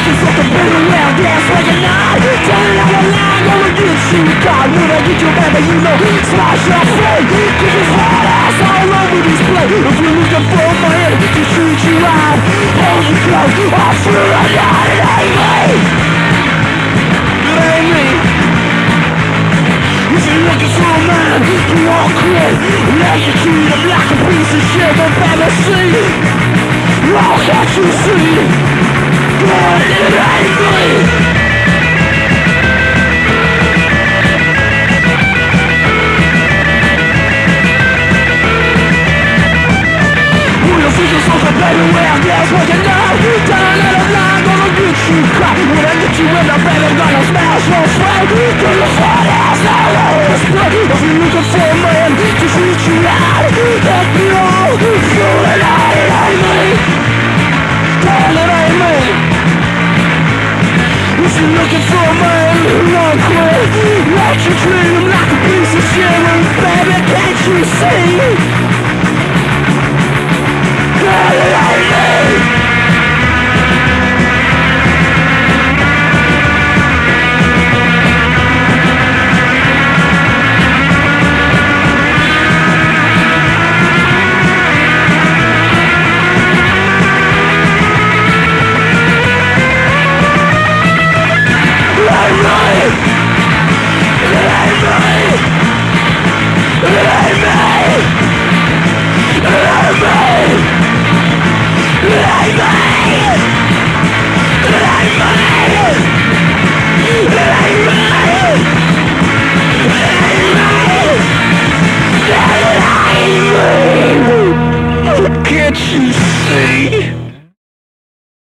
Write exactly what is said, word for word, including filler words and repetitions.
fishing for the better well, that's why you're not turning out a line, gonna get you God, when I get your baby, you know, smash your face. Cause it's hard ass all over this place. If you're looking for a man to treat you out, hold you close, I'll feel like that, it ain't me. It ain't me. If you're looking for a man, you won't quit. Let you treat him like a piece of shit, but baby, see, oh, can't you see? God, it ain't me. Baby, well, that's what you know. Down in the line, gonna get you caught. When I get you in the bed, I'm gonna smash your frame. Till your fat ass all over the split. If you're looking for a man to treat you out, let me know. Fooling out, it ain't me. Girl, it ain't me. If you're looking for a man who won't quit, let you treat him